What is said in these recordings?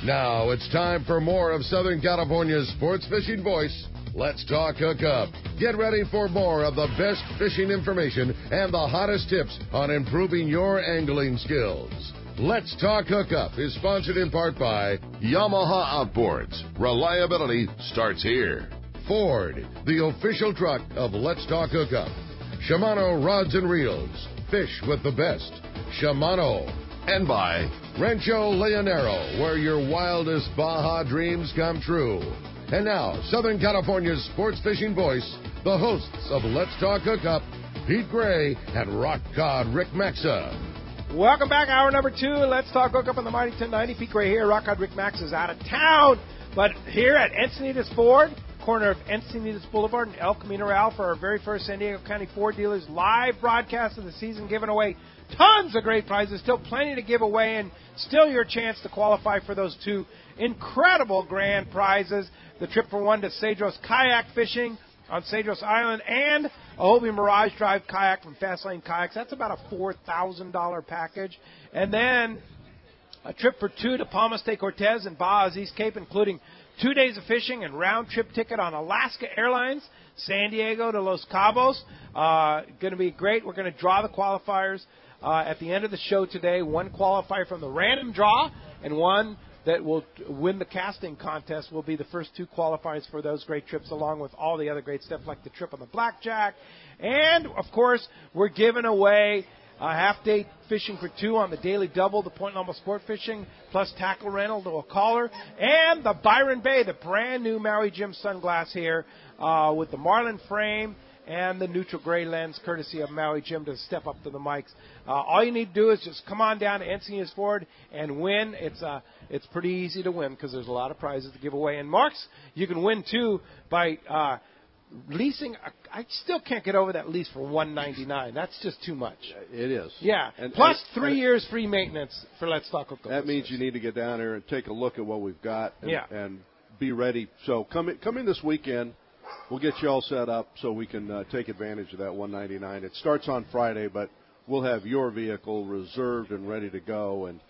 Now it's time for more of Southern California's sports fishing voice. Let's talk hookup. Get ready for more of the best fishing information and the hottest tips on improving your angling skills. Let's Talk Hookup is sponsored in part by Yamaha Outboards. Reliability starts here. Ford, the official truck of Let's Talk Hookup. Shimano Rods and Reels. Fish with the best. Shimano. And by Rancho Leonero, where your wildest Baja dreams come true. And now, Southern California's sports fishing voice, the hosts of Let's Talk Hookup, Pete Gray and Rock Cod Rick Maxa. Welcome back, hour number 2. Let's Talk Hookup on the Mighty 1090. Pete Gray here. Rock Cod Rick Maxa is out of town, but here at Encinitas Ford, corner of Encinitas Boulevard and El Camino Real, for our very first San Diego County Ford dealers live broadcast of the season, giving away tons of great prizes, still plenty to give away, and still your chance to qualify for those 2 incredible grand prizes. The trip for one to Cedros kayak fishing on Cedros Island, and a Hobie Mirage Drive kayak from Fastlane Kayaks. That's about a $4,000 package. And then a trip for 2 to Palmas de Cortez and Baja's East Cape, including 2 days of fishing and round-trip ticket on Alaska Airlines, San Diego to Los Cabos. Going to be great. We're going to draw the qualifiers at the end of the show today. One qualifier from the random draw and one that will win the casting contest will be the first 2 qualifiers for those great trips, along with all the other great stuff like the trip on the Blackjack. And, of course, we're giving away a half-day fishing for 2 on the Daily Double, the Point Loma Sport Fishing, plus tackle rental to a caller, and the Byron Bay, the brand-new Maui Jim sunglass here with the Marlin frame and the neutral gray lens, courtesy of Maui Jim, to step up to the mics. All you need to do is just come on down to Encinitas Ford and win. It's pretty easy to win because there's a lot of prizes to give away. And Marks, you can win too by leasing. I still can't get over that lease for $199. That's just too much. It is. Yeah. Plus 3 years free maintenance for Let's Talk Hookup. That means you need to get down there and take a look at what we've got and be ready. So come in this weekend. We'll get you all set up so we can take advantage of that $199. It starts on Friday, but we'll have your vehicle reserved and ready to go and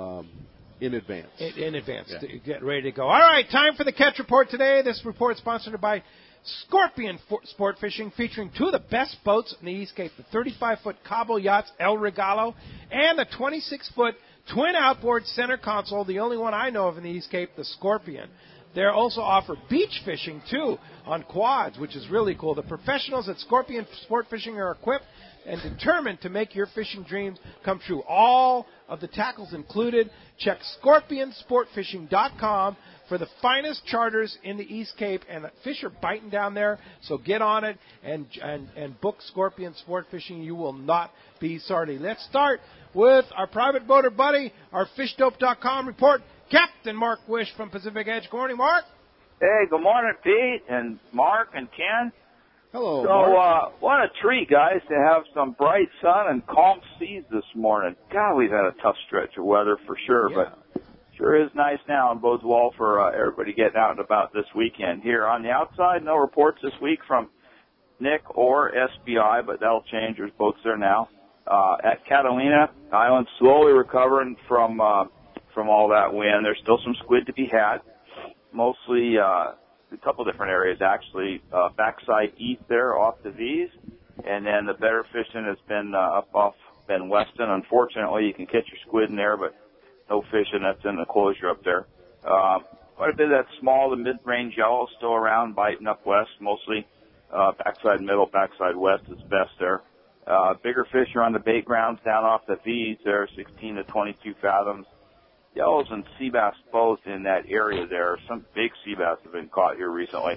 in advance. In advance, to get ready to go. All right, time for the catch report today. This report is sponsored by Scorpion Sport Fishing, featuring 2 of the best boats in the East Cape, the 35-foot Cabo Yachts El Regalo and the 26-foot twin outboard center console, the only one I know of in the East Cape, the Scorpion. They also offer beach fishing, too, on quads, which is really cool. The professionals at Scorpion Sport Fishing are equipped and determined to make your fishing dreams come true. All of the tackles included. Check ScorpionSportFishing.com for the finest charters in the East Cape, and the fish are biting down there, so get on it and book Scorpion Sport Fishing. You will not be sorry. Let's start with our private boater buddy, our FishDope.com report, Captain Mark Wish from Pacific Edge. Good morning, Mark. Hey, good morning, Pete and Mark and Ken. Hello, Mark. What a treat, guys, to have some bright sun and calm seas this morning. God, we've had a tough stretch of weather for sure, but sure is nice now and bodes well for everybody getting out and about this weekend. Here on the outside, no reports this week from Nick or SBI, but that'll change. There's boats there now. At Catalina, island slowly recovering from all that wind. There's still some squid to be had, mostly a couple different areas, actually. Backside east there off the V's, and then the better fishing has been up off Ben Weston. Unfortunately, you can catch your squid in there, but no fishing. That's in the closure up there. Quite a bit of that small to mid-range yellow still around, biting up west, mostly backside middle, backside west is best there. Bigger fish are on the bait grounds down off the V's there, 16 to 22 fathoms. Yellows and sea bass both in that area there. Some big sea bass have been caught here recently.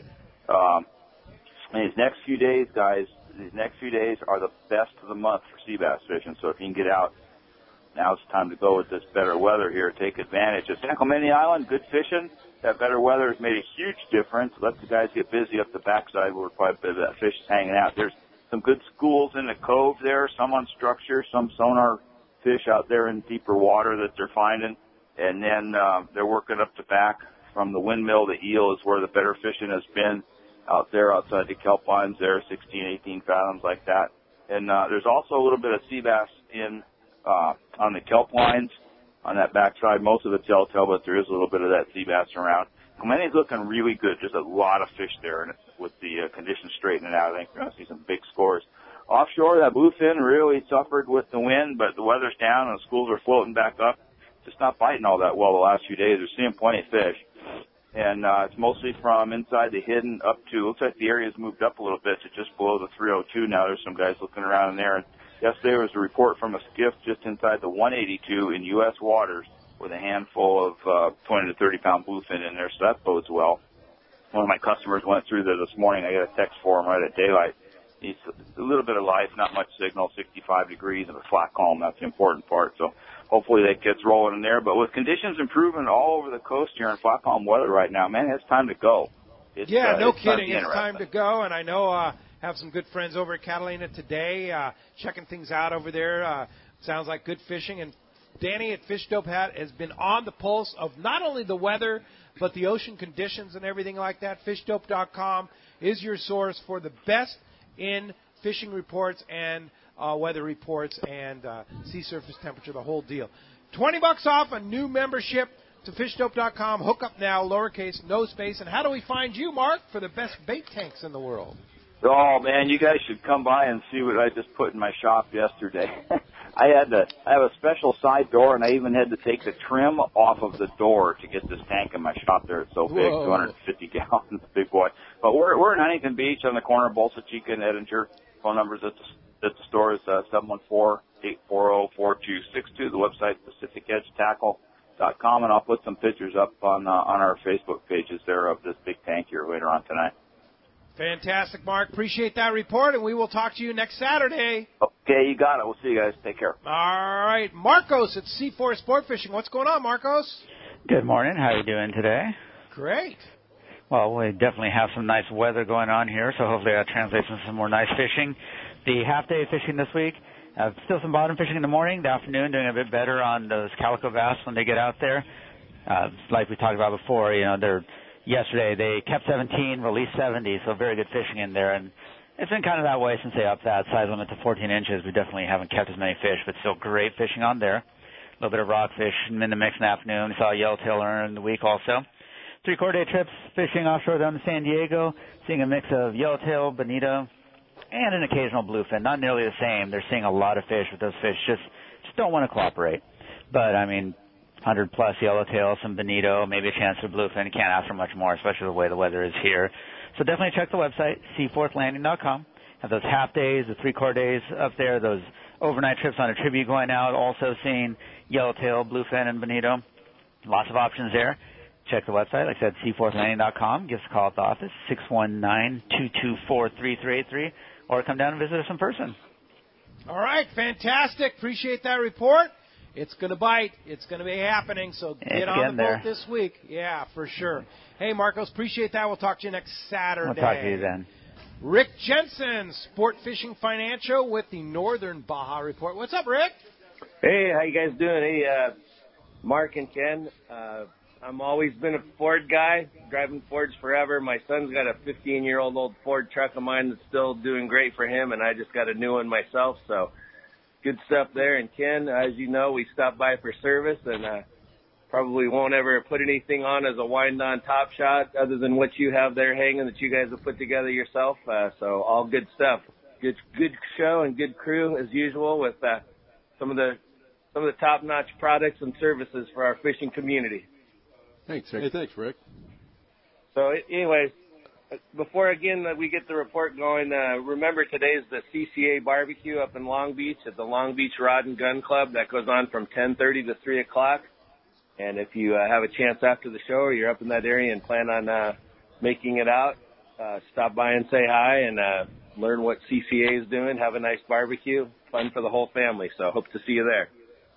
These next few days, guys, are the best of the month for sea bass fishing. So if you can get out, now it's time to go with this better weather here. Take advantage of San Clemente Island. Good fishing. That better weather has made a huge difference. Let the guys get busy up the backside where quite a bit of that fish is hanging out. There's some good schools in the cove there, some on structure, some sonar fish out there in deeper water that they're finding. And then they're working up the back from the windmill. The eel is where the better fishing has been out there outside the kelp lines there, 16, 18 fathoms like that. And there's also a little bit of sea bass in on the kelp lines on that backside. Most of it's yellowtail, but there is a little bit of that sea bass around. Clemente's looking really good. Just a lot of fish there, and with the conditions straightening out, I think we're going to see some big scores. Offshore, that bluefin really suffered with the wind, but the weather's down and the schools are floating back up. Just not biting all that well the last few days. We're seeing plenty of fish. And it's mostly from inside the hidden up to, looks like the area's moved up a little bit to just below the 302 now. There's some guys looking around in there. And yesterday was a report from a skiff just inside the 182 in U.S. waters with a handful of 20 to 30 pound bluefin in there, so that bodes well. One of my customers went through there this morning. I got a text for him right at daylight. He's a little bit of life, not much signal, 65 degrees and a flat calm. That's the important part. So hopefully that gets rolling in there. But with conditions improving all over the coast here in flat calm weather right now, man, it's time to go. No kidding. It's time to go. And I know have some good friends over at Catalina today checking things out over there. Sounds like good fishing. And Danny at Fish Dope has been on the pulse of not only the weather, but the ocean conditions and everything like that. FishDope.com is your source for the best in fishing reports and weather reports and sea surface temperature, the whole deal. $20 off a new membership to FishDope.com. Hook up now, lowercase, no space. And how do we find you, Mark, for the best bait tanks in the world? Oh, man, you guys should come by and see what I just put in my shop yesterday. I have a special side door, and I even had to take the trim off of the door to get this tank in my shop there. It's so big, 250 gallons, big boy. But we're in Huntington Beach on the corner of Bolsa Chica and Edinger. Phone numbers at the store is 714-840-4262. The website, PacificEdgeTackle.com, and I'll put some pictures up on our Facebook pages there of this big tank here later on tonight. Fantastic, Mark. Appreciate that report, and we will talk to you next Saturday. Okay, you got it. We'll see you guys. Take care. All right. Marcos at C4 Sport Fishing. What's going on, Marcos? Good morning. How are you doing today? Great. Well, we definitely have some nice weather going on here, so hopefully that translates into some more nice fishing. The half-day fishing this week, still some bottom fishing in the morning. The afternoon doing a bit better on those calico bass when they get out there. Like we talked about before, yesterday they kept 17, released 70, so very good fishing in there. And it's been kind of that way since they upped that size limit to 14 inches. We definitely haven't kept as many fish, but still great fishing on there. A little bit of rockfish in the mix in the afternoon. We saw a yellowtail earn in the week also. 3-quarter day trips fishing offshore down to San Diego, seeing a mix of yellowtail, bonito, and an occasional bluefin. Not nearly the same. They're seeing a lot of fish, but those fish just don't want to cooperate. But, 100-plus yellowtail, some bonito, maybe a chance for bluefin. You can't ask for much more, especially the way the weather is here. So definitely check the website, seaforthlanding.com. Have those half days, the 3-quarter days up there, those overnight trips on a tribute going out, also seeing yellowtail, bluefin, and bonito. Lots of options there. Check the website, like I said, seaforthlanding.com. Give us a call at the office, 619-224-3383, or come down and visit us in person. All right, fantastic. Appreciate that report. It's going to bite. It's going to be happening, so get on the boat this week. Yeah, for sure. Hey, Marcos, appreciate that. We'll talk to you next Saturday. We'll talk to you then. Rick Jensen, Sport Fishing Financial with the Northern Baja Report. What's up, Rick? Hey, how you guys doing? Hey, Mark and Ken. I'm always been a Ford guy, driving Fords forever. My son's got a 15-year-old old Ford truck of mine that's still doing great for him, and I just got a new one myself, so good stuff there. And Ken, as you know, we stopped by for service, and probably won't ever put anything on as a wind-on top shot other than what you have there hanging that you guys have put together yourself. So all good stuff. Good show and good crew as usual with some of the top-notch products and services for our fishing community. Thanks, Rick. Hey, thanks, Rick. So, anyways, before, again, we get the report going, remember today's the CCA barbecue up in Long Beach at the Long Beach Rod and Gun Club. That goes on from 10:30 to 3 o'clock. And if you have a chance after the show or you're up in that area and plan on making it out, stop by and say hi and learn what CCA is doing. Have a nice barbecue. Fun for the whole family. So hope to see you there.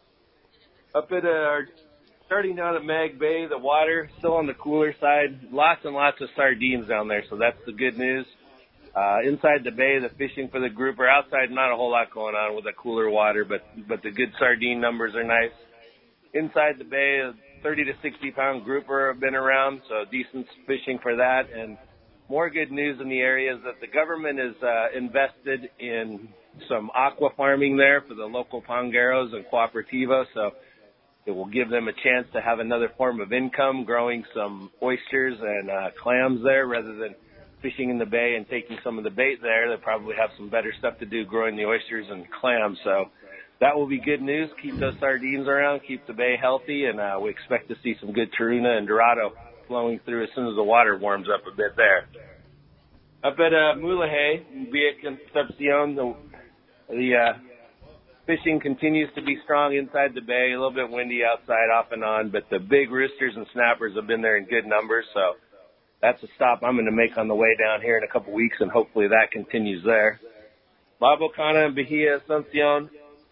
Up at starting down at Mag Bay, the water still on the cooler side. Lots and lots of sardines down there, so that's the good news. Inside the bay, the fishing for the grouper. Outside, not a whole lot going on with the cooler water, but the good sardine numbers are nice. Inside the bay, a 30 to 60-pound grouper have been around, so decent fishing for that. And more good news in the area is that the government is invested in some aqua farming there for the local pangueros and cooperativa, so It will give them a chance to have another form of income, growing some oysters and clams there rather than fishing in the bay and taking some of the bait there. They probably have some better stuff to do growing the oysters and clams. So that will be good news. Keep those sardines around, keep the bay healthy, and we expect to see some good tuna and dorado flowing through as soon as the water warms up a bit there. Up at Mulegé, Via Concepcion, the fishing continues to be strong inside the bay, a little bit windy outside off and on, but the big roosters and snappers have been there in good numbers, so that's a stop I'm going to make on the way down here in a couple weeks, and hopefully that continues there. La Bocana and Bahia Asuncion,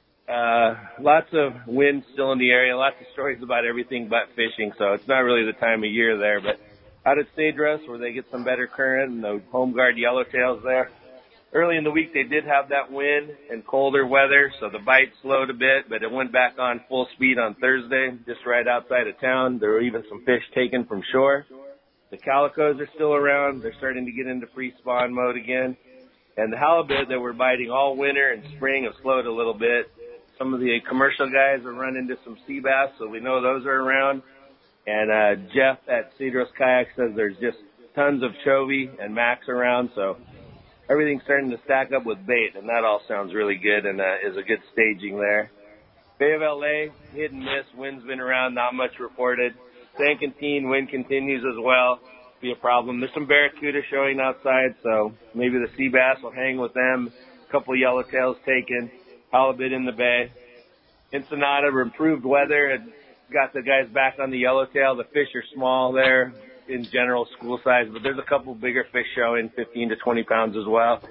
lots of wind still in the area, lots of stories about everything but fishing, so it's not really the time of year there, but out at Cedros where they get some better current and the home guard yellowtails there. Early in the week they did have that wind and colder weather, so the bite slowed a bit, but it went back on full speed on Thursday, just right outside of town. There were even some fish taken from shore. The calicos are still around. They're starting to get into pre-spawn mode again. And the halibut that were biting all winter and spring have slowed a little bit. Some of the commercial guys are running into some sea bass, so we know those are around. And Jeff at Cedros Kayak says there's just tons of chovy and max around, so everything's starting to stack up with bait, and that all sounds really good and is a good staging there. Bay of LA, hit and miss. Wind's been around, not much reported. San Quintin, wind continues as well. Be a problem. There's some barracuda showing outside, so maybe the sea bass will hang with them. A couple of yellowtails taken. Halibut in the bay. Ensenada, improved weather had got the guys back on the yellowtail. The fish are small there in general, school size, but there's a couple bigger fish showing, 15 to 20 pounds as well.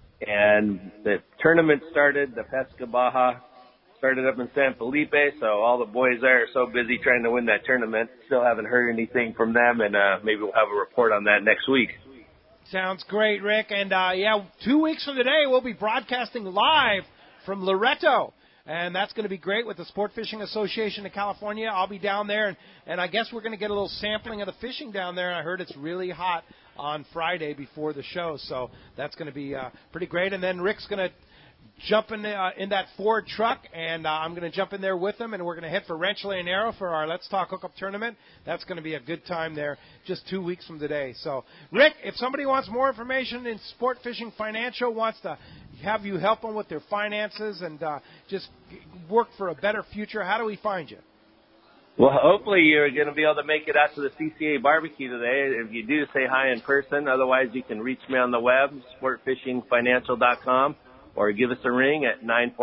And the tournament started, the Pesca Baja started up in San Felipe, so all the boys there are so busy trying to win that tournament. Still haven't heard anything from them, and maybe we'll have a report on that next week. Sounds great, Rick. And, 2 weeks from today, we'll be broadcasting live from Loreto. And that's going to be great with the Sport Fishing Association of California. I'll be down there, and I guess we're going to get a little sampling of the fishing down there. I heard it's really hot on Friday before the show, so that's going to be pretty great. And then Rick's going to jump in that Ford truck, and I'm going to jump in there with him, and we're going to head for Rancho Leonero for our Let's Talk Hookup tournament. That's going to be a good time there just 2 weeks from today. So, Rick, if somebody wants more information in Sport Fishing Financial, wants to have you help them with their finances and just work for a better future, how do we find you? Well, hopefully you're going to be able to make it out to the CCA barbecue today. If you do, say hi in person. Otherwise, you can reach me on the web, sportfishingfinancial.com. or give us a ring at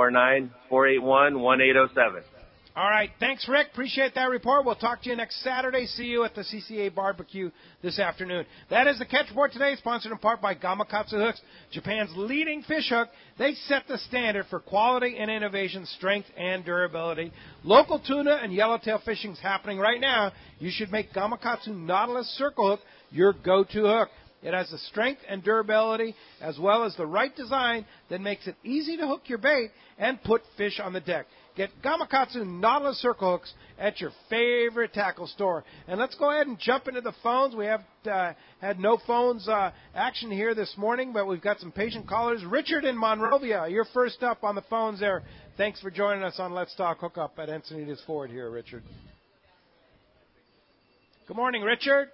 949-481-1807. All right. Thanks, Rick. Appreciate that report. We'll talk to you next Saturday. See you at the CCA barbecue this afternoon. That is the Catch Report today, sponsored in part by Gamakatsu Hooks, Japan's leading fish hook. They set the standard for quality and innovation, strength and durability. Local tuna and yellowtail fishing is happening right now. You should make Gamakatsu Nautilus Circle Hook your go-to hook. It has the strength and durability as well as the right design that makes it easy to hook your bait and put fish on the deck. Get Gamakatsu Nautilus Circle Hooks at your favorite tackle store. And let's go ahead and jump into the phones. We have had no phones action here this morning, but we've got some patient callers. Richard in Monrovia, you're first up on the phones there. Thanks for joining us on Let's Talk Hookup at Encinitas Ford here, Richard. Good morning, Richard.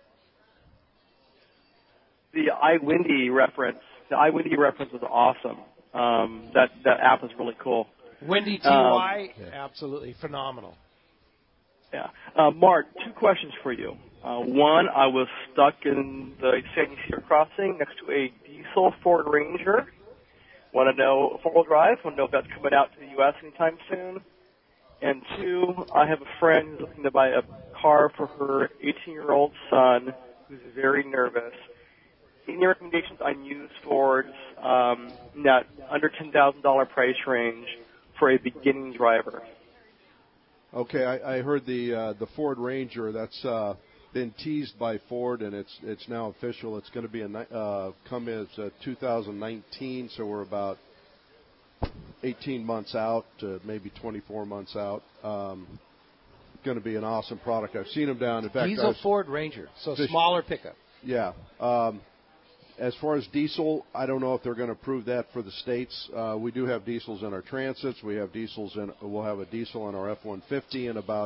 The iWindy reference was awesome. That app is really cool. Windy TY, absolutely phenomenal. Yeah. Mark, 2 questions for you. One, I was stuck in the San Ysidro crossing next to a diesel Ford Ranger. Want to know, 4-wheel drive, want to know if that's coming out to the U.S. anytime soon. And 2, I have a friend who's looking to buy a car for her 18-year-old son who's very nervous. Any recommendations on used Fords in that under $10,000 price range for a beginning driver? Okay, I heard the Ford Ranger that's been teased by Ford, and it's now official. It's going to be come as 2019, so we're about 18 months out, maybe 24 months out. Going to be an awesome product. I've seen them down. In fact, diesel Ford Ranger, so smaller pickup. Yeah. As far as diesel, I don't know if they're going to approve that for the states. We do have diesels in our Transits. We'll have a diesel in our F-150 in about,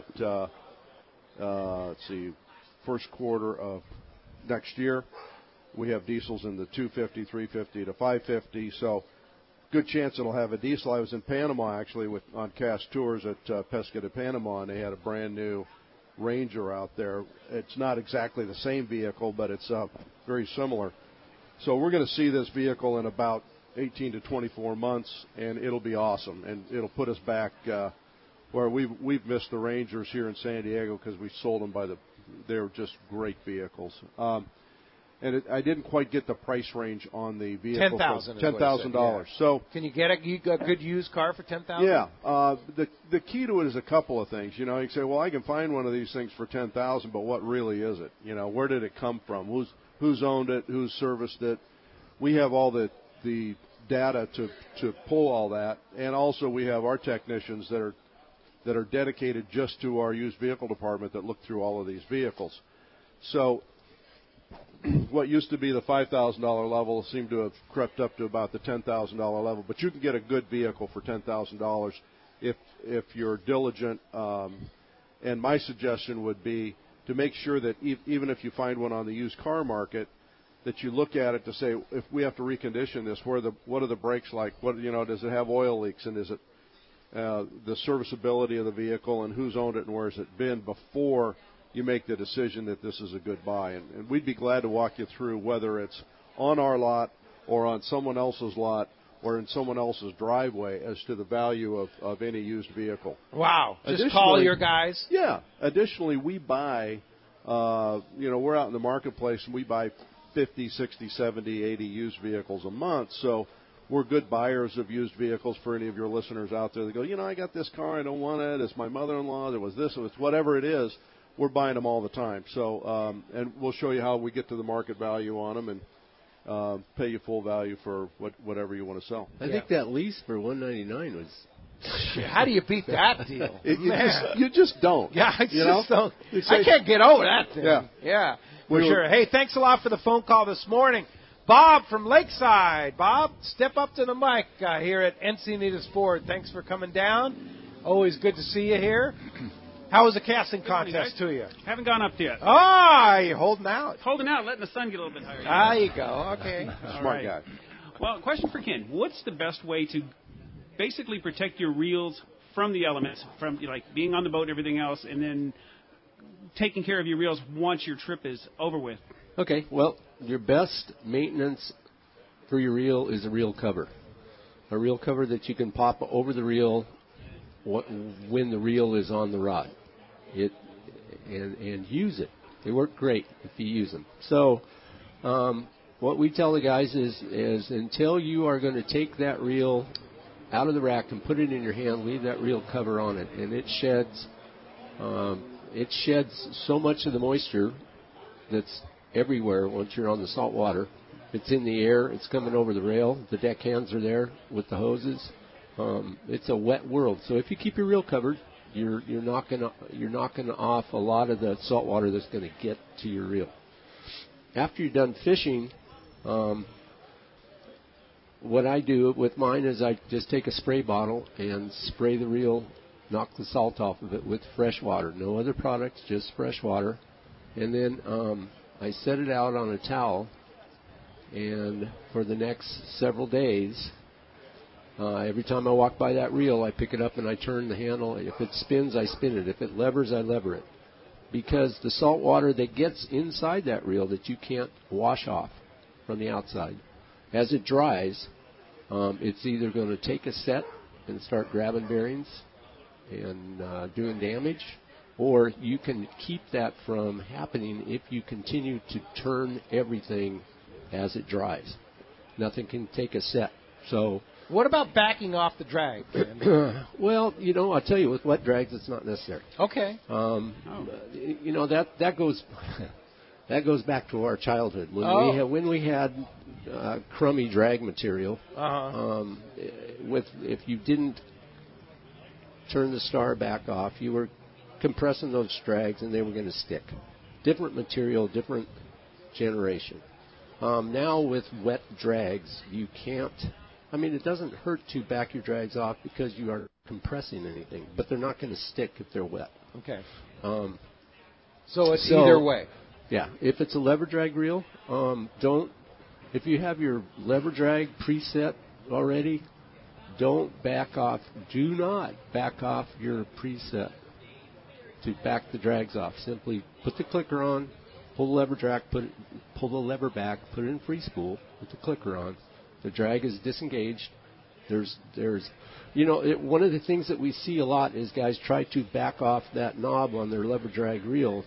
first quarter of next year. We have diesels in the 250, 350 to 550. So good chance it'll have a diesel. I was in Panama, actually, on cast tours at Pesca de Panama, and they had a brand new Ranger out there. It's not exactly the same vehicle, but it's very similar. So we're going to see this vehicle in about 18 to 24 months, and it'll be awesome. And it'll put us back where we've missed the Rangers here in San Diego because we sold them they're just great vehicles. And I didn't quite get the price range on the vehicle. $10,000. Yeah. So can you get a good used car for $10,000? Yeah. The key to it is a couple of things. You can say, well, I can find one of these things for $10,000, but what really is it? Where did it come from? Who's owned it? Who's serviced it? We have all the data to pull all that, and also we have our technicians that are dedicated just to our used vehicle department that look through all of these vehicles. So what used to be the $5,000 level seemed to have crept up to about the $10,000 level. But you can get a good vehicle for $10,000 if you're diligent. And my suggestion would be to make sure that even if you find one on the used car market, that you look at it to say, if we have to recondition this, what are the brakes like? Does it have oil leaks, and is it the serviceability of the vehicle, and who's owned it and where has it been before you make the decision that this is a good buy. And we'd be glad to walk you through whether it's on our lot or on someone else's lot or in someone else's driveway as to the value of any used vehicle. Wow. Just call your guys? Yeah. Additionally, we buy, we're out in the marketplace and we buy 50, 60, 70, 80 used vehicles a month. So we're good buyers of used vehicles for any of your listeners out there that go, I got this car, I don't want it. It's my mother-in-law. There was this, it was whatever it is. We're buying them all the time. So, and we'll show you how we get to the market value on them and pay you full value for whatever you want to sell. I think that lease for $199 was. How do you beat that deal? You just don't. Yeah, I just don't. I can't get over that thing. Yeah. For sure. Hey, thanks a lot for the phone call this morning. Bob from Lakeside. Bob, step up to the mic here at Encinitas Ford. Thanks for coming down. Always good to see you here. How was the casting contest to you? Haven't gone up yet. Oh, you're holding out. Holding out, letting the sun get a little bit higher. There you go. Okay. Smart guy. Well, question for Ken. What's the best way to basically protect your reels from the elements, from being on the boat and everything else, and then taking care of your reels once your trip is over with? Okay. Well, your best maintenance for your reel is a reel cover. A reel cover that you can pop over the reel when the reel is on the rod, and use it. They work great if you use them. So what we tell the guys is until you are going to take that reel out of the rack and put it in your hand, leave that reel cover on it, and it sheds so much of the moisture that's everywhere once you're on the salt water. It's in the air. It's coming over the rail. The deck hands are there with the hoses. It's a wet world, so if you keep your reel covered, you're knocking off a lot of the salt water that's going to get to your reel. After you're done fishing, what I do with mine is I just take a spray bottle and spray the reel, knock the salt off of it with fresh water. No other products, just fresh water, and then I set it out on a towel, and for the next several days. Every time I walk by that reel, I pick it up and I turn the handle. If it spins, I spin it. If it levers, I lever it. Because the salt water that gets inside that reel that you can't wash off from the outside, as it dries, it's either going to take a set and start grabbing bearings and doing damage, or you can keep that from happening if you continue to turn everything as it dries. Nothing can take a set. So. What about backing off the drag? Well, I'll tell you, with wet drags, it's not necessary. Okay. That goes back to our childhood when we had crummy drag material. If you didn't turn the star back off, you were compressing those drags, and they were going to stick. Different material, different generation. Now with wet drags, you can't. I mean, it doesn't hurt to back your drags off because you aren't compressing anything, but they're not going to stick if they're wet. Okay. So it's either way. Yeah. If it's a lever drag reel, don't. If you have your lever drag preset already, don't back off. Do not back off your preset to back the drags off. Simply put the clicker on, pull the lever drag, pull the lever back, put it in free spool, put the clicker on. The drag is disengaged. There's one of the things that we see a lot is guys try to back off that knob on their lever drag reel,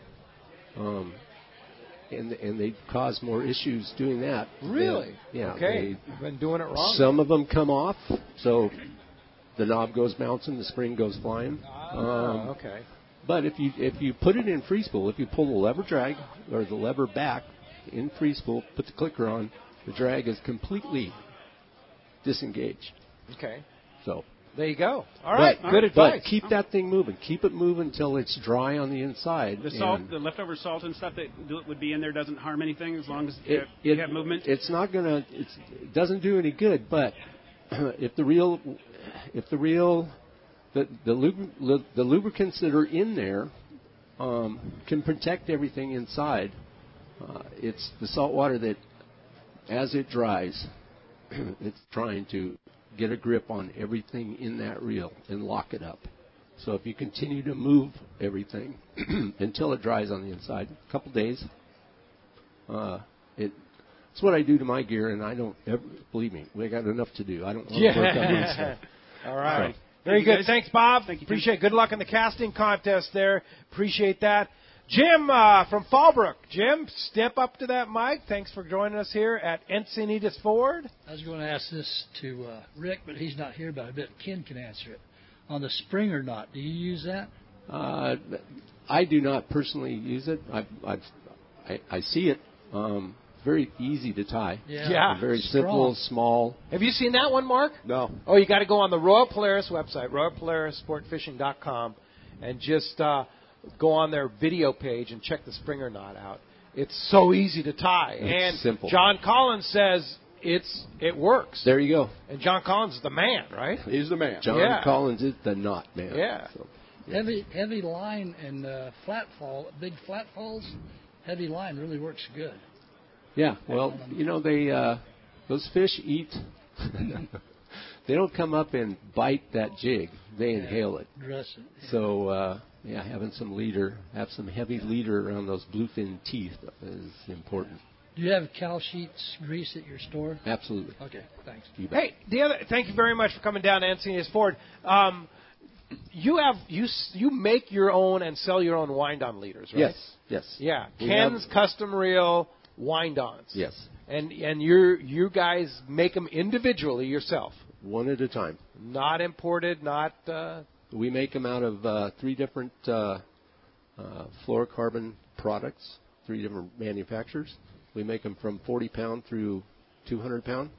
and they cause more issues doing that. Really? Yeah. Okay. You've been doing it wrong. Some of them come off, so the knob goes bouncing, the spring goes flying. Okay. But if you put it in free spool, if you pull the lever drag or the lever back in free spool, put the clicker on, the drag is completely disengaged. Okay. So there you go. All right. Good advice. But keep that thing moving. Keep it moving until it's dry on the inside. The salt, the leftover salt and stuff that would be in there doesn't harm anything as long as you have movement. It's not gonna. It doesn't do any good. But if the lubricants that are in there can protect everything inside, it's the salt water that, as it dries, it's trying to get a grip on everything in that reel and lock it up. So if you continue to move everything until it dries on the inside, a couple days, it's what I do to my gear, and I don't ever, believe me, we got enough to do. I don't want to work on my stuff. All right. Very good. Thanks, Bob. Thank you. Appreciate it. Good luck in the casting contest there. Appreciate that. Jim from Fallbrook. Jim, step up to that mic. Thanks for joining us here at Encinitas Ford. I was going to ask this to Rick, but he's not here, but I bet Ken can answer it. On the Springer knot, do you use that? I do not personally use it. I see it. Very easy to tie. Yeah. Very simple, small. Have you seen that one, Mark? No. Oh, you got to go on the Royal Polaris website, RoyalPolarisSportFishing.com, and just go on their video page and check the Springer knot out. It's so easy to tie. It's and simple. John Collins says it works. There you go. And John Collins is the man, right? He's the man. John Collins is the knot man. Yeah. So. Heavy line and big flat falls, heavy line really works good. Yeah, well, those fish eat. They don't come up and bite that jig. They inhale it. Dress it. Yeah. So, having some heavy leader around those bluefin teeth is important. Do you have cow sheets grease at your store? Absolutely. Okay, thanks. Hey, thank you very much for coming down to Encinitas Ford. You make your own and sell your own wind-on leaders, right? Yes. Yeah, Ken's Custom Reel wind-ons. Yes. And you guys make them individually yourself. One at a time. Not imported, not... We make them out of 3 different fluorocarbon products, 3 different manufacturers. We make them from 40 pound through 200 pound.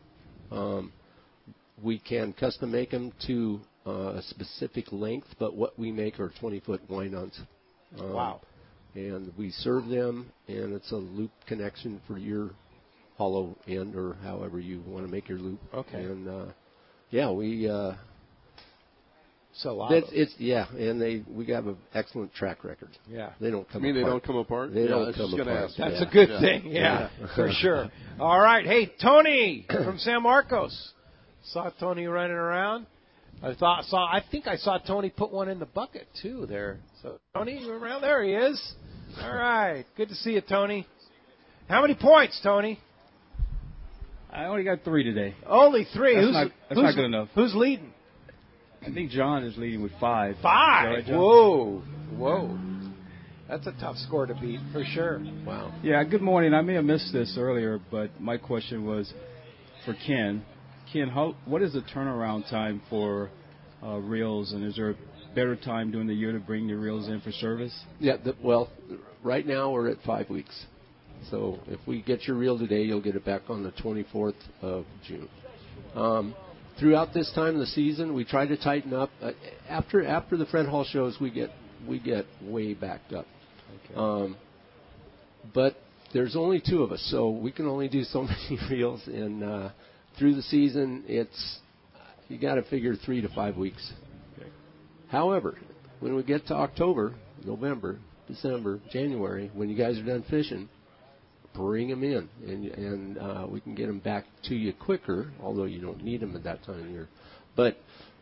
We can custom make them to a specific length, but what we make are 20-foot wind-ons. Wow. And we serve them, and it's a loop connection for your hollow end or however you want to make your loop. Okay. And, we... So a lot of and we got an excellent track record. Yeah. They don't come apart. They don't come apart? They don't come apart. That's a good thing, for sure. All right. Hey, Tony from San Marcos. Saw Tony running around. I think I saw Tony put one in the bucket, too, there. So, Tony, you around? There he is. All right. Good to see you, Tony. How many points, Tony? I only got 3 today. Only 3? That's not good enough. Who's leading? I think John is leading with 5. 5? Right, Whoa. That's a tough score to beat, for sure. Wow. Yeah, good morning. I may have missed this earlier, but my question was for Ken. Ken, what is the turnaround time for reels, and is there a better time during the year to bring your reels in for service? Yeah, right now we're at 5 weeks. So if we get your reel today, you'll get it back on the 24th of June. Throughout this time of the season, we try to tighten up. After the Fred Hall shows, we get way backed up. Okay. But there's only 2 of us, so we can only do so many reels. And through the season, you got to figure 3 to 5 weeks. Okay. However, when we get to October, November, December, January, when you guys are done fishing, bring them in, and we can get them back to you quicker, although you don't need them at that time of year. But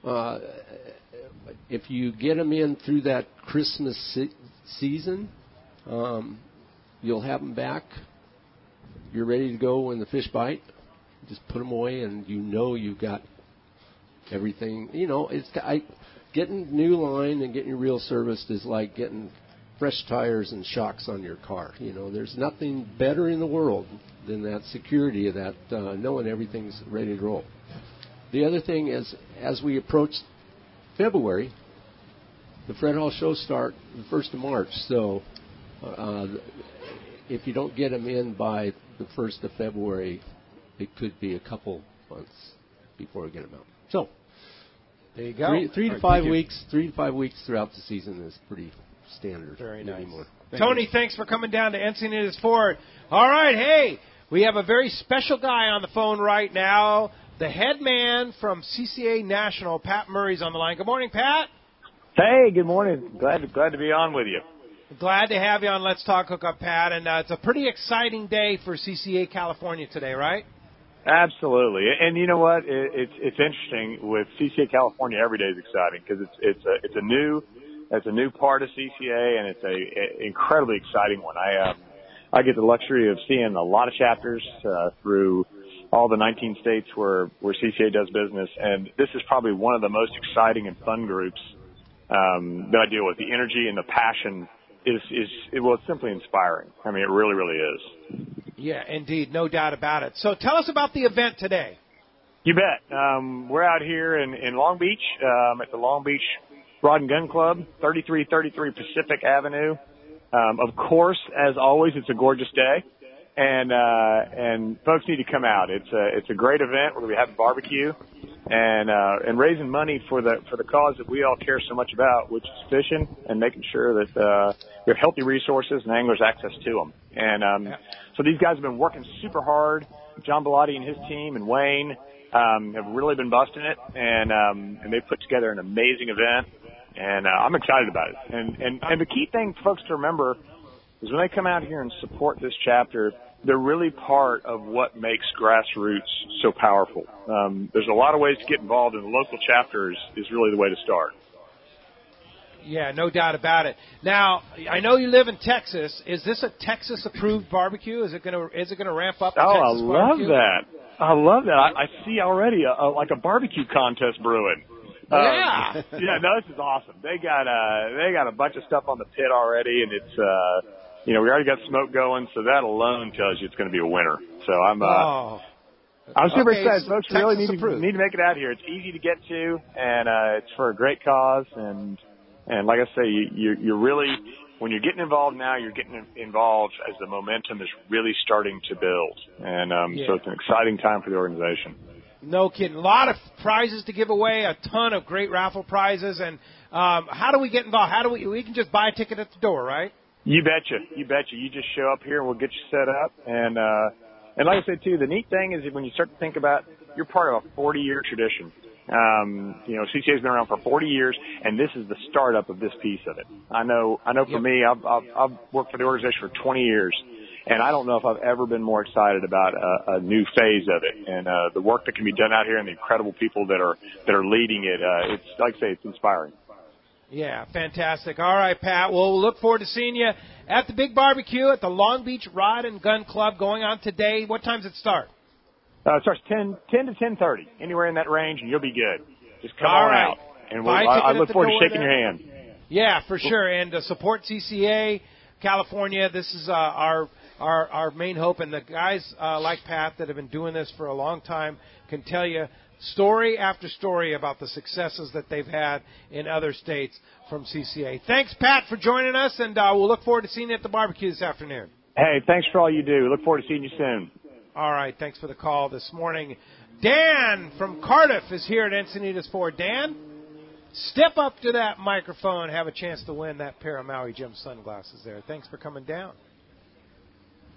if you get them in through that Christmas season, you'll have them back. You're ready to go when the fish bite. Just put them away, and you've got everything. Getting new line and getting your reel serviced is like getting fresh tires and shocks on your car. There's nothing better in the world than that security of that, knowing everything's ready to roll. The other thing is, as we approach February, the Fred Hall shows start the 1st of March. So if you don't get them in by the 1st of February, it could be a couple months before we get them out. So there you go. 3 to 5 weeks. 3 to 5 weeks throughout the season is pretty standard. Very nice. Anymore. Tony, thanks for coming down to Encinitas Ford. All right, hey, we have a very special guy on the phone right now. The head man from CCA National, Pat Murray's on the line. Good morning, Pat. Hey, good morning. Glad to be on with you. Glad to have you on Let's Talk Hookup, Pat. And it's a pretty exciting day for CCA California today, right? Absolutely. And you know what? It's interesting with CCA California. Every day is exciting because it's a new part of CCA, and it's a incredibly exciting one. I get the luxury of seeing a lot of chapters through all the 19 states where CCA does business, and this is probably one of the most exciting and fun groups that I deal with. The energy and the passion is it's simply inspiring. I mean, it really, really is. Yeah, indeed, no doubt about it. So tell us about the event today. You bet. We're out here in Long Beach at the Long Beach Rod and Gun Club, 3333 Pacific Avenue. Of course, as always, it's a gorgeous day. And folks need to come out. It's a great event. We're going to be having barbecue and raising money for the cause that we all care so much about, which is fishing and making sure that we have healthy resources and anglers access to them. And so these guys have been working super hard. John Bellotti and his team and Wayne have really been busting it, and they put together an amazing event. And I'm excited about it. And the key thing, folks, to remember is when they come out here and support this chapter, they're really part of what makes grassroots so powerful. There's a lot of ways to get involved, and the local chapter is really the way to start. Yeah, no doubt about it. Now, I know you live in Texas. Is this a Texas-approved barbecue? Is it gonna ramp up? Oh, I love that. I love that. I see already like a barbecue contest brewing. Yeah. Yeah, no, this is awesome. They got a bunch of stuff on the pit already, and it's we already got smoke going, so that alone tells you it's going to be a winner. So I'm super excited. Folks really need to make it out here. It's easy to get to, and it's for a great cause. And like I say, you're really, when you're getting involved now, you're getting involved as the momentum is really starting to build. And so it's an exciting time for the organization. No kidding. A lot of prizes to give away, a ton of great raffle prizes. And how do we get involved? How do we can just buy a ticket at the door, right? You betcha. You just show up here and we'll get you set up. And like I said, too, the neat thing is when you start to think about, you're part of a 40-year tradition. CCA's been around for 40 years, and this is the startup of this piece of it. I know for me, I've worked for the organization for 20 years, and I don't know if I've ever been more excited about a new phase of it. And the work that can be done out here and the incredible people that are leading it, it's like I say, it's inspiring. Yeah, fantastic. All right, Pat. Well, we'll look forward to seeing you at the big barbecue at the Long Beach Rod and Gun Club going on today. What time does it start? It starts 10 to 10:30, anywhere in that range, and you'll be good. Just come All on right. out, and I look forward to shaking your hand. Yeah, for sure. And support CCA California. This is our main hope, and the guys like Pat that have been doing this for a long time can tell you story after story about the successes that they've had in other states from CCA. Thanks, Pat, for joining us, and we'll look forward to seeing you at the barbecue this afternoon. Hey, thanks for all you do. Look forward to seeing you soon. All right, thanks for the call this morning. Dan from Cardiff is here at Encinitas Ford. Dan, step up to that microphone and have a chance to win that pair of Maui Jim sunglasses there. Thanks for coming down.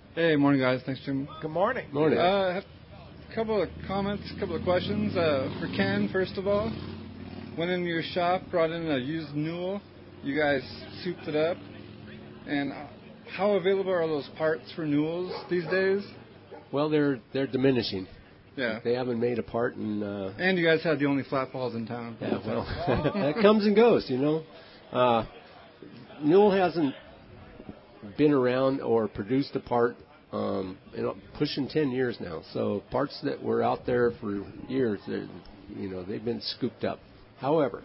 Hey, morning, guys. Thanks, Jim. Good morning. Morning. I have a couple of comments, a couple of questions. For Ken, first of all, went in your shop, brought in a used Newell. You guys souped it up. And how available are those parts for Newells these days? Well, they're diminishing. Yeah. They haven't made a part in... And you guys had the only flat balls in town. Yeah, well, that comes and goes, you know. Newell hasn't been around or produced a part pushing 10 years now. So parts that were out there for years, they've been scooped up. However,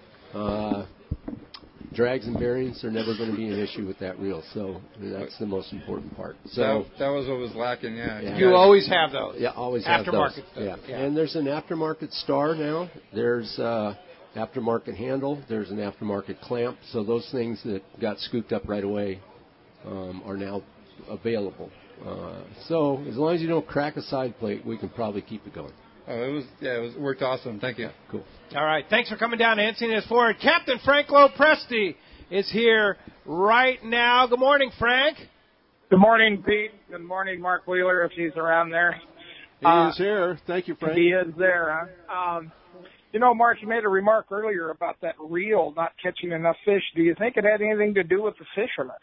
drags and bearings are never going to be an issue with that reel. So that's the most important part. So that was what was lacking, yeah. You always have those. Yeah, always have those. Aftermarket. Yeah. And there's an aftermarket star now. There's aftermarket handle. There's an aftermarket clamp. So those things that got scooped up right away are now available. So as long as you don't crack a side plate, we can probably keep it going. Oh, it worked awesome. Thank you. Cool. All right. Thanks for coming down to Encinitas Ford. Captain Frank Lopresti is here right now. Good morning, Frank. Good morning, Pete. Good morning, Mark Wheeler, if he's around there. He is here. Thank you, Frank. He is there, huh? Mark, you made a remark earlier about that reel not catching enough fish. Do you think it had anything to do with the fishermen?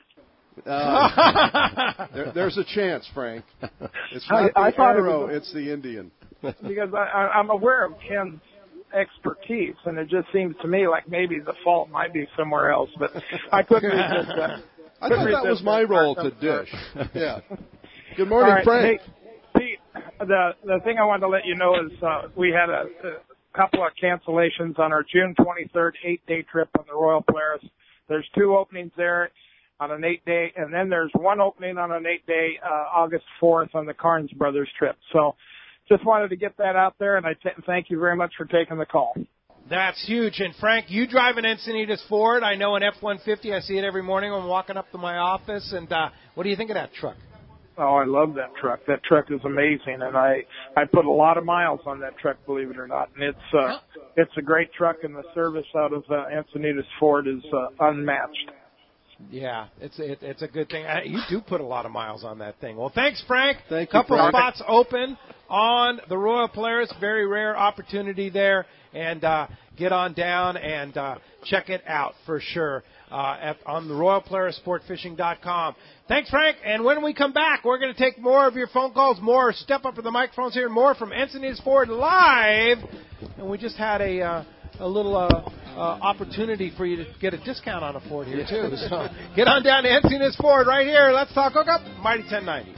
There's a chance, Frank. It's not the arrow, it's the Indian. Because I'm aware of Ken's expertise, and it just seems to me like maybe the fault might be somewhere else, but I couldn't resist that. I thought that was my role to dish. Yeah. Good morning, Frank. Hey, Pete, the thing I wanted to let you know is we had a couple of cancellations on our June 23rd 8-day trip on the Royal Polaris. There's 2 openings there on an 8-day, and then there's 1 opening on an 8-day August 4th on the Carnes Brothers trip. So just wanted to get that out there, and I thank you very much for taking the call. That's huge. And, Frank, you drive an Encinitas Ford. I know an F-150. I see it every morning when I'm walking up to my office. And what do you think of that truck? Oh, I love that truck. That truck is amazing, and I put a lot of miles on that truck, believe it or not. And it's a great truck, and the service out of Encinitas Ford is unmatched. Yeah, it's a good thing. You do put a lot of miles on that thing. Well, thanks, Frank. Thank you, Couple Frank. spots open on the Royal Polaris. Very rare opportunity there. And get on down and check it out for sure on the RoyalPolarisSportFishing.com. Thanks, Frank. And when we come back, we're going to take more of your phone calls, more step up to the microphones here, more from Encinitas Ford live. And we just had a little opportunity for you to get a discount on a Ford here, too. So get on down to Encinitas Ford right here. Let's talk hookup. Mighty 1090.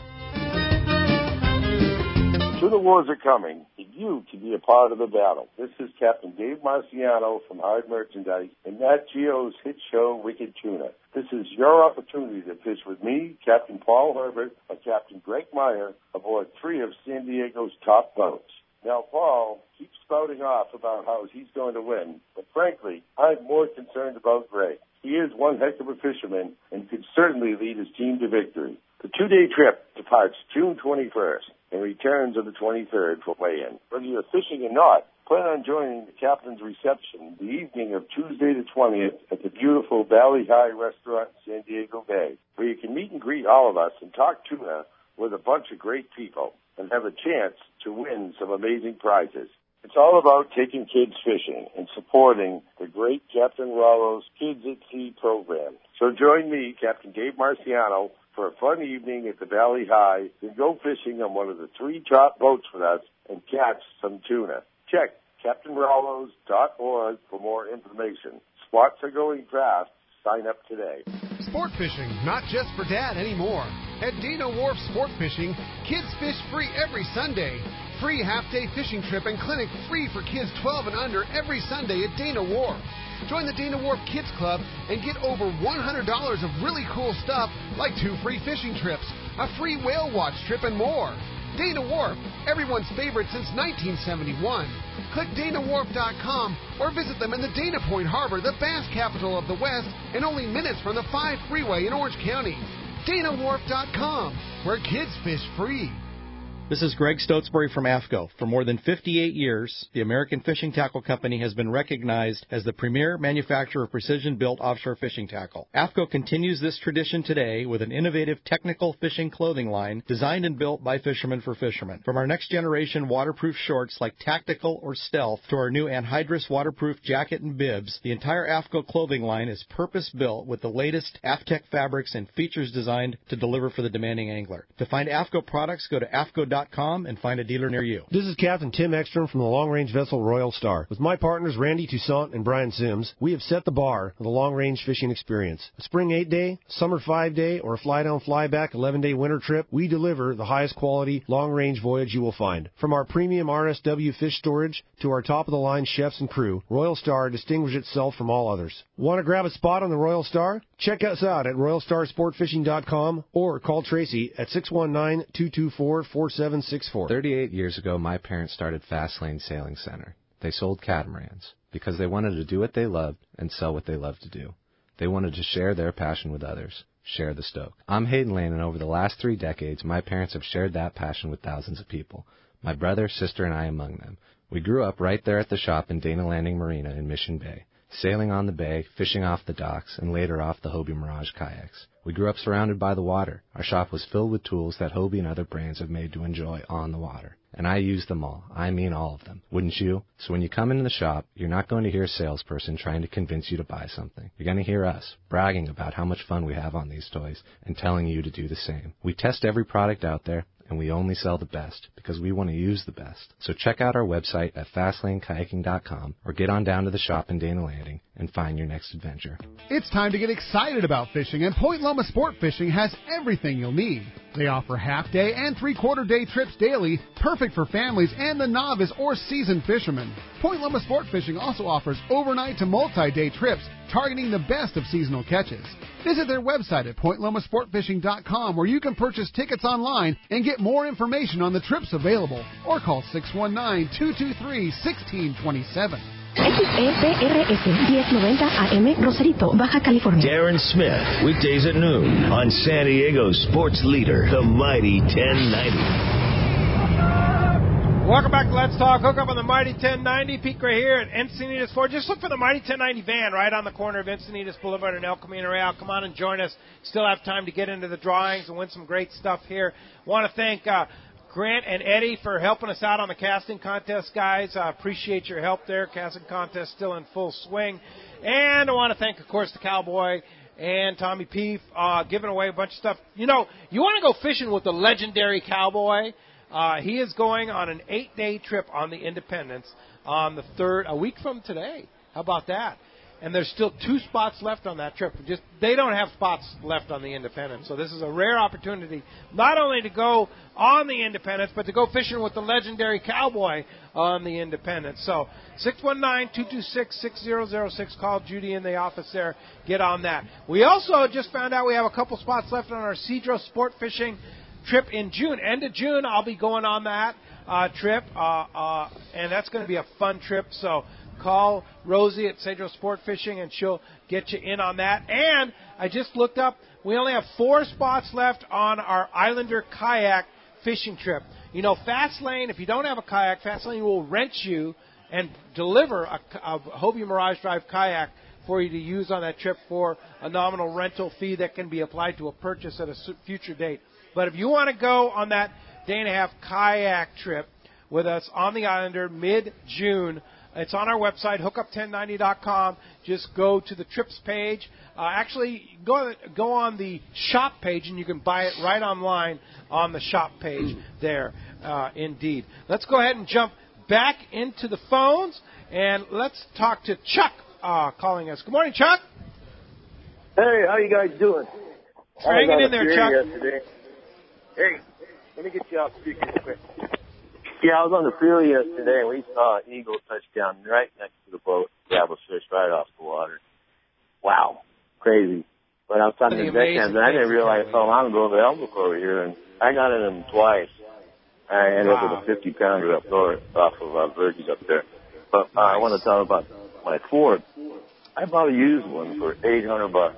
To the wars are coming, and you can be a part of the battle. This is Captain Dave Marciano from Hard Merchandise and Nat Geo's hit show, Wicked Tuna. This is your opportunity to fish with me, Captain Paul Herbert, and Captain Greg Meyer aboard 3 of San Diego's top boats. Now, Paul keeps spouting off about how he's going to win, but frankly, I'm more concerned about Greg. He is one heck of a fisherman and could certainly lead his team to victory. The 2-day trip departs June 21st and returns on the 23rd for weigh-in. Whether you're fishing or not, plan on joining the captain's reception the evening of Tuesday the 20th at the beautiful Valley High Restaurant in San Diego Bay, where you can meet and greet all of us and talk tuna with a bunch of great people and have a chance to win some amazing prizes. It's all about taking kids fishing and supporting the great Captain Rollo's Kids at Sea program. So join me, Captain Dave Marciano, for a fun evening at the Valley High and go fishing on one of the 3 top boats with us and catch some tuna. Check CaptainRollos.org for more information. Spots are going fast. Sign up today. Sport fishing, not just for Dad anymore. At Dana Wharf Sport Fishing, kids fish free every Sunday. Free half-day fishing trip and clinic free for kids 12 and under every Sunday at Dana Wharf. Join the Dana Wharf Kids Club and get over $100 of really cool stuff like 2 free fishing trips, a free whale watch trip, and more. Dana Wharf, everyone's favorite since 1971. Click DanaWharf.com or visit them in the Dana Point Harbor, the bass capital of the West, and only minutes from the 5 freeway in Orange County. DanaWharf.com, where kids fish free. This is Greg Stotesbury from AFCO. For more than 58 years, the American Fishing Tackle Company has been recognized as the premier manufacturer of precision-built offshore fishing tackle. AFCO continues this tradition today with an innovative technical fishing clothing line designed and built by fishermen for fishermen. From our next-generation waterproof shorts like Tactical or Stealth to our new anhydrous waterproof jacket and bibs, the entire AFCO clothing line is purpose-built with the latest AFTEC fabrics and features designed to deliver for the demanding angler. To find AFCO products, go to AFCO.com and find a dealer near you. This is Captain Tim Ekstrom from the long-range vessel Royal Star. With my partners Randy Toussaint and Brian Sims, we have set the bar for the long-range fishing experience. A spring 8-day, summer 5-day, or a fly-down, fly-back 11-day winter trip, we deliver the highest quality long-range voyage you will find. From our premium RSW fish storage to our top-of-the-line chefs and crew, Royal Star distinguishes itself from all others. Want to grab a spot on the Royal Star? Check us out at RoyalStarSportFishing.com or call Tracy at 619-224-4764. 38 years ago, my parents started Fastlane Sailing Center. They sold catamarans because they wanted to do what they loved and sell what they loved to do. They wanted to share their passion with others, share the stoke. I'm Hayden Lane, and over the last 3 decades, my parents have shared that passion with thousands of people. My brother, sister, and I among them. We grew up right there at the shop in Dana Landing Marina in Mission Bay, sailing on the bay, fishing off the docks, and later off the Hobie Mirage kayaks. We grew up surrounded by the water. Our shop was filled with tools that Hobie and other brands have made to enjoy on the water. And I use them all. I mean all of them. Wouldn't you? So when you come into the shop, you're not going to hear a salesperson trying to convince you to buy something. You're going to hear us bragging about how much fun we have on these toys and telling you to do the same. We test every product out there, and we only sell the best because we want to use the best. So check out our website at FastlaneKayaking.com or get on down to the shop in Dana Landing and find your next adventure. It's time to get excited about fishing, and Point Loma Sport Fishing has everything you'll need. They offer half-day and three-quarter-day trips daily, perfect for families and the novice or seasoned fishermen. Point Loma Sport Fishing also offers overnight to multi-day trips, targeting the best of seasonal catches. Visit their website at PointLomaSportFishing.com, where you can purchase tickets online and get more information on the trips available, or call 619-223-1627. XEPRS 1090 AM, Rosarito, Baja California. Darren Smith, weekdays at noon on San Diego's sports leader, the Mighty 1090. Welcome back to Let's Talk Hookup on the Mighty 1090. Peak right here at Encinitas Ford. Just look for the Mighty 1090 van right on the corner of Encinitas Boulevard and El Camino Real. Come on and join us. Still have time to get into the drawings and win some great stuff here. Want to thank Grant and Eddie for helping us out on the casting contest, guys. I appreciate your help there. Casting contest still in full swing. And I want to thank, of course, the Cowboy and Tommy Peef giving away a bunch of stuff. You know, you want to go fishing with the legendary Cowboy. He is going on an 8-day trip on the Independence on the 3rd, a week from today. How about that? And there's still 2 spots left on that trip. They don't have spots left on the Independence. So this is a rare opportunity not only to go on the Independence, but to go fishing with the legendary Cowboy on the Independence. So 619-226-6006. Call Judy in the office there. Get on that. We also just found out we have a couple spots left on our Cedro Sport Fishing trip in June. End of June, I'll be going on that trip, and that's going to be a fun trip. So call Rosie at Cedro Sport Fishing, and she'll get you in on that. And I just looked up, we only have 4 spots left on our Islander kayak fishing trip. You know, Fastlane, if you don't have a kayak, Fastlane will rent you and deliver a Hobie Mirage Drive kayak for you to use on that trip for a nominal rental fee that can be applied to a purchase at a future date. But if you want to go on that day-and-a-half kayak trip with us on the Islander mid-June, it's on our website, hookup1090.com. Just go to the trips page. Actually, go on the shop page, and you can buy it right online on the shop page there, indeed. Let's go ahead and jump back into the phones, and let's talk to Chuck calling us. Good morning, Chuck. Hey, how you guys doing? Hanging in there, Chuck. Yesterday. Hey, let me get you off speaker quick. Yeah, I was on the field yesterday, and we saw an eagle touchdown right next to the boat. Grab a fish right off the water. Wow, crazy. But I was talking to the deckhands, and I didn't realize how long ago the elbow over here, and I got in him twice. I ended up with a 50-pounder up north off of Virgin up there. But I want to talk about my Ford. I bought a used one for $800.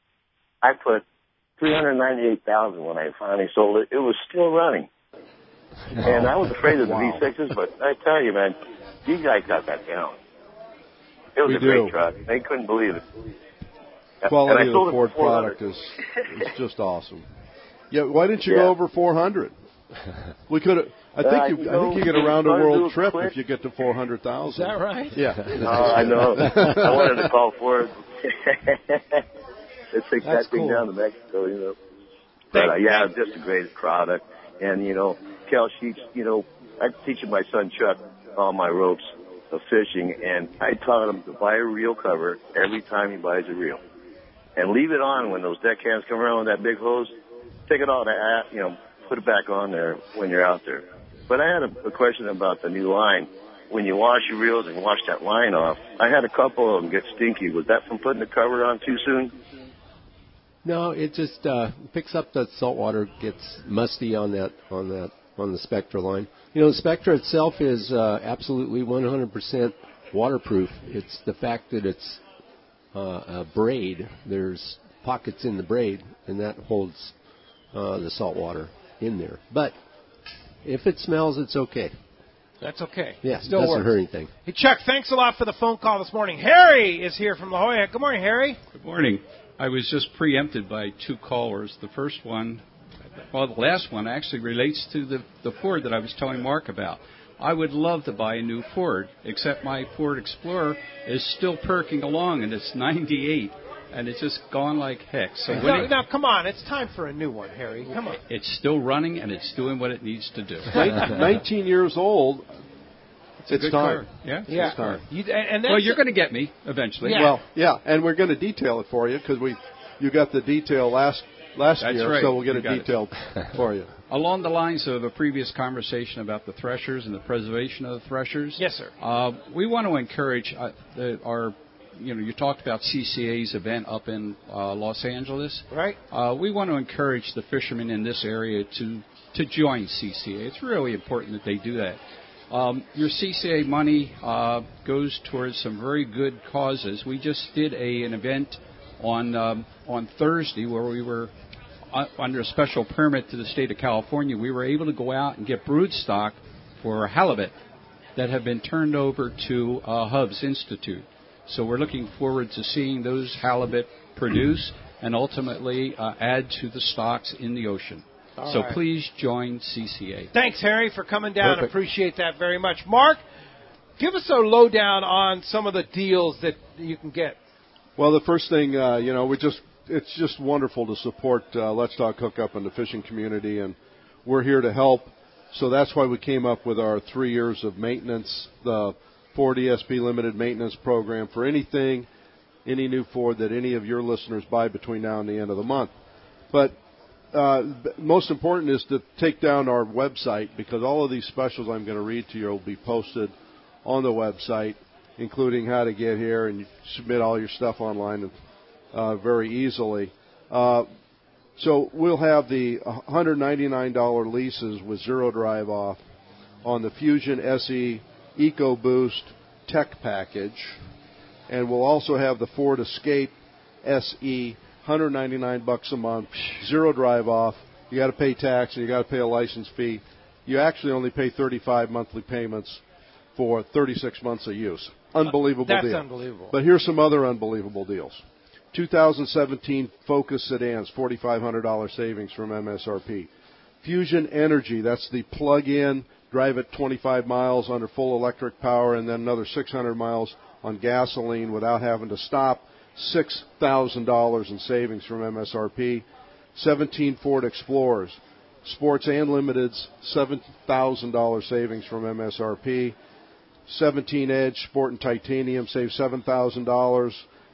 I put $398,000 when I finally sold it. It was still running. And I was afraid of the V6s, but I tell you, man, these guys got that down. It was a great truck. They couldn't believe it. Quality of the Ford product is just awesome. Yeah, why didn't you go over 400? We could have. I think you get a round of world trip if you get to 400,000. Is that right? Yeah. I know. I wanted to call Ford. Let's take that thing down to Mexico, you know. But yeah, just a great product. And Cal Sheets, I'm teaching my son Chuck all my ropes of fishing, and I taught him to buy a reel cover every time he buys a reel, and leave it on when those deckhands come around with that big hose. Take it off, put it back on there when you're out there. But I had a question about the new line. When you wash your reels and wash that line off, I had a couple of them get stinky. Was that from putting the cover on too soon? No, it just picks up that salt water, gets musty on the Spectra line. The Spectra itself is absolutely 100% waterproof. It's the fact that it's a braid. There's pockets in the braid, and that holds the salt water in there. But if it smells, it's okay. That's okay. Yeah, still doesn't works. hurt anything. Hey, Chuck, thanks a lot for the phone call this morning. Harry is here from La Jolla. Good morning, Harry. Good morning. I was just preempted by two callers. The first one, the last one actually relates to the Ford that I was telling Mark about. I would love to buy a new Ford, except my Ford Explorer is still perking along, and it's 98, and it's just gone like heck. So now, come on. It's time for a new one, Harry. Come on. It's still running, and it's doing what it needs to do. 19 years old. It's time. Car. Yeah, it's time. Well, you're going to get me eventually. Yeah. Well, yeah, and we're going to detail it for you because you got the detail last year, right. So we'll get it detailed for you. Along the lines of the previous conversation about the threshers and the preservation of the threshers. Yes, sir. We want to encourage our. You talked about CCA's event up in Los Angeles. Right. We want to encourage the fishermen in this area to join CCA. It's really important that they do that. Your CCA money goes towards some very good causes. We just did an event on Thursday where we were under a special permit to the state of California. We were able to go out and get brood stock for halibut that have been turned over to Hubs Institute. So we're looking forward to seeing those halibut produce and ultimately add to the stocks in the ocean. So please join CCA. Thanks, Harry, for coming down. Perfect. Appreciate that very much. Mark, give us a lowdown on some of the deals that you can get. Well, the first thing, it's just wonderful to support Let's Talk Hookup and the fishing community, and we're here to help. So that's why we came up with our 3 years of maintenance, the Ford ESP Limited Maintenance Program for any new Ford that any of your listeners buy between now and the end of the month. But most important is to take down our website, because all of these specials I'm going to read to you will be posted on the website, including how to get here, and you submit all your stuff online very easily. So we'll have the $199 leases with zero drive off on the Fusion SE EcoBoost Tech Package, and we'll also have the Ford Escape SE, $199 a month, zero drive off. You got to pay tax and you got to pay a license fee. You actually only pay 35 monthly payments for 36 months of use. Unbelievable deal. That's unbelievable. But here's some other unbelievable deals. 2017 Focus sedans, $4,500 savings from MSRP. Fusion Energy, that's the plug-in, drive it 25 miles under full electric power, and then another 600 miles on gasoline without having to stop. $6,000 in savings from MSRP. 17 Ford Explorers, sports and limiteds, $7,000 savings from MSRP. 17 Edge Sport and Titanium, save $7,000.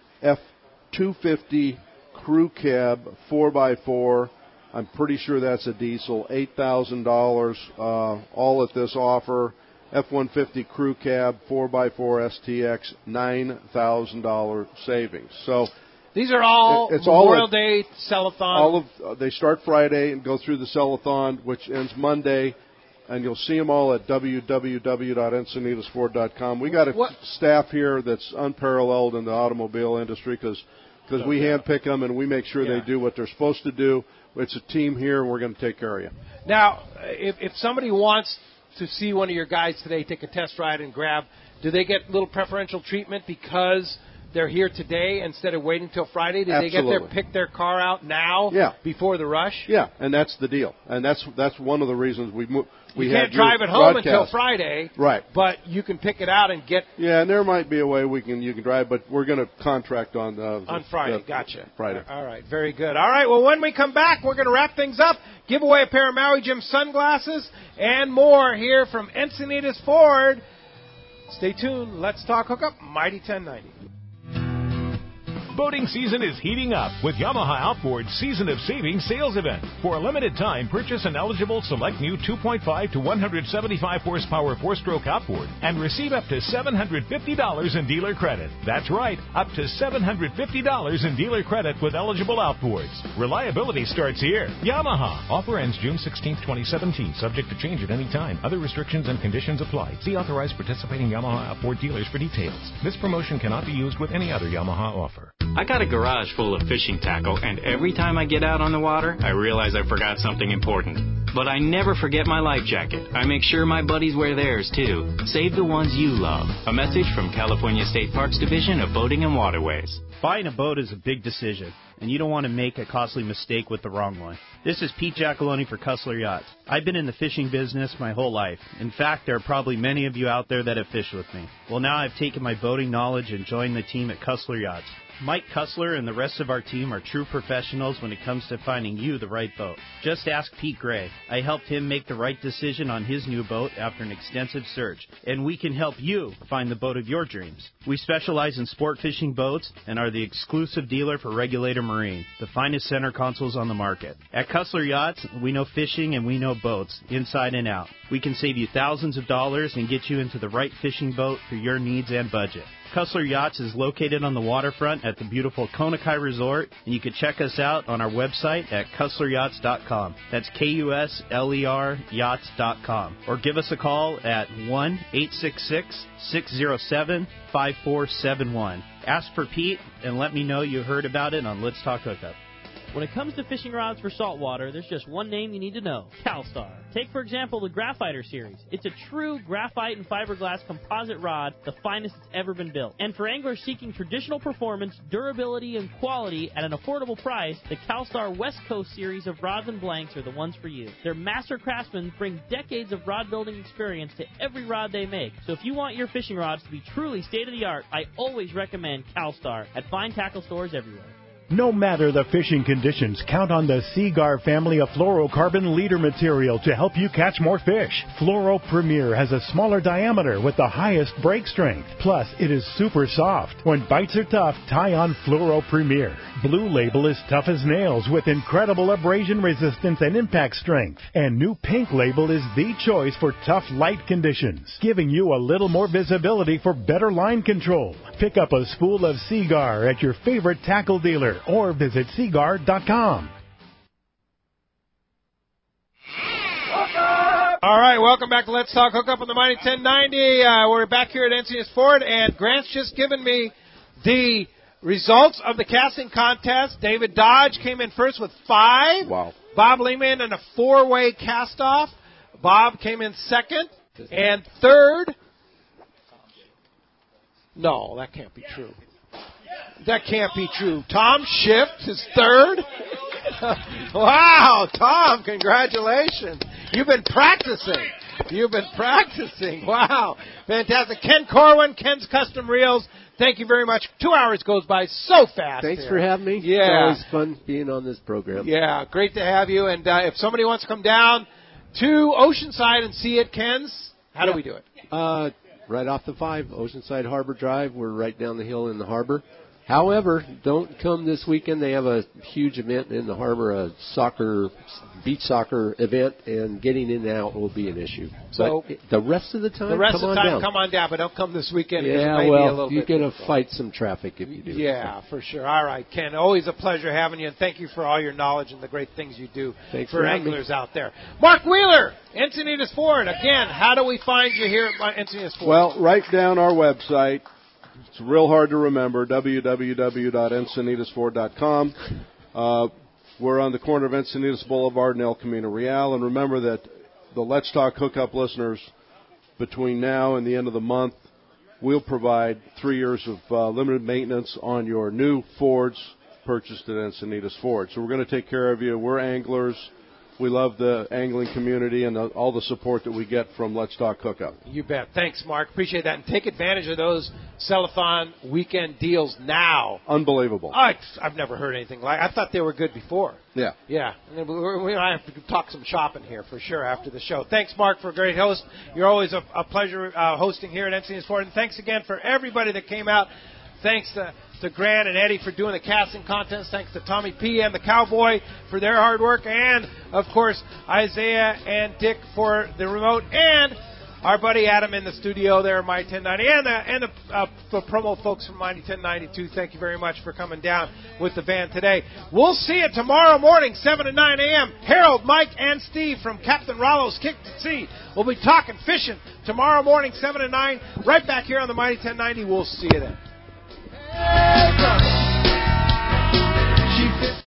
F-250 Crew Cab 4x4, I'm pretty sure that's a diesel, $8,000, all at this offer. F-150 Crew Cab 4x4 STX, $9,000 savings. So these are all Memorial Day sell-a-thon. They start Friday and go through the sell-a-thon, which ends Monday, and you'll see them all at www.encinitasford.com. We got a staff here that's unparalleled in the automobile industry because we handpick them and we make sure they do what they're supposed to do. It's a team here, and we're going to take care of you. Now, if somebody wants to see one of your guys today, take a test ride and grab, do they get a little preferential treatment because they're here today instead of waiting till Friday? Did Absolutely. they get pick their car out now before the rush? Yeah, and that's the deal. And that's one of the reasons we can't drive it home until Friday. Right. But you can pick it out and get... Yeah, and there might be a way you can drive, but we're going to contract on Friday. Gotcha. Friday. All right, very good. All right, well, when we come back, we're going to wrap things up, give away a pair of Maui Jim sunglasses, and more here from Encinitas Ford. Stay tuned. Let's talk hookup. Mighty 1090. Boating season is heating up with Yamaha Outboard's Season of Savings sales event. For a limited time, purchase an eligible select new 2.5 to 175 horsepower four-stroke outboard and receive up to $750 in dealer credit. That's right, up to $750 in dealer credit with eligible outboards. Reliability starts here. Yamaha. Offer ends June 16, 2017. Subject to change at any time. Other restrictions and conditions apply. See authorized participating Yamaha outboard dealers for details. This promotion cannot be used with any other Yamaha offer. I got a garage full of fishing tackle, and every time I get out on the water, I realize I forgot something important. But I never forget my life jacket. I make sure my buddies wear theirs, too. Save the ones you love. A message from California State Parks Division of Boating and Waterways. Buying a boat is a big decision, and you don't want to make a costly mistake with the wrong one. This is Pete Giacalone for Cussler Yachts. I've been in the fishing business my whole life. In fact, there are probably many of you out there that have fished with me. Well, now I've taken my boating knowledge and joined the team at Cussler Yachts. Mike Cussler and the rest of our team are true professionals when it comes to finding you the right boat. Just ask Pete Gray. I helped him make the right decision on his new boat after an extensive search, and we can help you find the boat of your dreams. We specialize in sport fishing boats and are the exclusive dealer for Regulator Marine, the finest center consoles on the market. At Cussler Yachts, we know fishing and we know boats, inside and out. We can save you thousands of dollars and get you into the right fishing boat for your needs and budget. Cussler Yachts is located on the waterfront at the beautiful Konakai Resort, and you can check us out on our website at CusslerYachts.com. That's KUSLER Yachts.com. Or give us a call at 1-866-607-5471. Ask for Pete and let me know you heard about it on Let's Talk Hookup. When it comes to fishing rods for saltwater, there's just one name you need to know, CalStar. Take, for example, the Graphiter series. It's a true graphite and fiberglass composite rod, the finest it's ever been built. And for anglers seeking traditional performance, durability, and quality at an affordable price, the CalStar West Coast series of rods and blanks are the ones for you. Their master craftsmen bring decades of rod building experience to every rod they make. So if you want your fishing rods to be truly state-of-the-art, I always recommend CalStar at fine tackle stores everywhere. No matter the fishing conditions, count on the Seaguar family of fluorocarbon leader material to help you catch more fish. Fluoro Premier has a smaller diameter with the highest break strength. Plus, it is super soft. When bites are tough, tie on Fluoro Premier. Blue Label is tough as nails with incredible abrasion resistance and impact strength. And new Pink Label is the choice for tough light conditions, giving you a little more visibility for better line control. Pick up a spool of Seaguar at your favorite tackle dealer or visit Seaguar.com. All right, welcome back to Let's Talk Hookup on the Mighty 1090. We're back here at Encinitas Ford, and Grant's just given me the results of the casting contest. David Dodge came in first with 5. Wow. Bob Lehman in a 4-way cast-off. Bob came in second. And third... No, that can't be true. That can't be true. Tom Shift is third. Wow, Tom, congratulations. You've been practicing. Wow, fantastic. Ken Corwin, Ken's Custom Reels. Thank you very much. 2 hours goes by so fast. Thanks here. for having me. Yeah. It's always fun being on this program. Yeah, great to have you. And if somebody wants to come down to Oceanside and see it, Ken's, how do we do it? Right off the 5, Oceanside Harbor Drive. We're right down the hill in the harbor. However, don't come this weekend. They have a huge event in the harbor, a beach soccer event, and getting in and out will be an issue. So but the rest of the time, come on down, but don't come this weekend. Yeah, you're going to fight some traffic if you do. Yeah, for sure. All right, Ken, always a pleasure having you, and thank you for all your knowledge and the great things you do for anglers out there. Mark Wheeler, Encinitas Ford. Again, how do we find you here at Encinitas Ford? Well, write down our website. It's real hard to remember, www.encinitasford.com. We're on the corner of Encinitas Boulevard and El Camino Real. And remember that the Let's Talk Hookup listeners, between now and the end of the month, we'll provide 3 years of limited maintenance on your new Fords purchased at Encinitas Ford. So we're going to take care of you. We're anglers. We love the angling community and all the support that we get from Let's Talk Hookup. You bet. Thanks, Mark. Appreciate that. And take advantage of those Cellathon weekend deals now. Unbelievable. I've never heard anything like I thought they were good before. Yeah. Yeah. And we have to talk some shopping here for sure after the show. Thanks, Mark, for a great host. You're always a pleasure hosting here at Encinitas Ford. And thanks again for everybody that came out. Thanks to Grant and Eddie for doing the casting contest. Thanks to Tommy P. and the Cowboy for their hard work. And, of course, Isaiah and Dick for the remote. And our buddy Adam in the studio there at Mighty 1090. And the promo folks from Mighty 1092. Thank you very much for coming down with the band today. We'll see you tomorrow morning, 7 to 9 a.m. Harold, Mike, and Steve from Captain Rollo's Kick to Sea. We'll be talking fishing tomorrow morning, 7 to 9, right back here on the Mighty 1090. We'll see you then. Hey,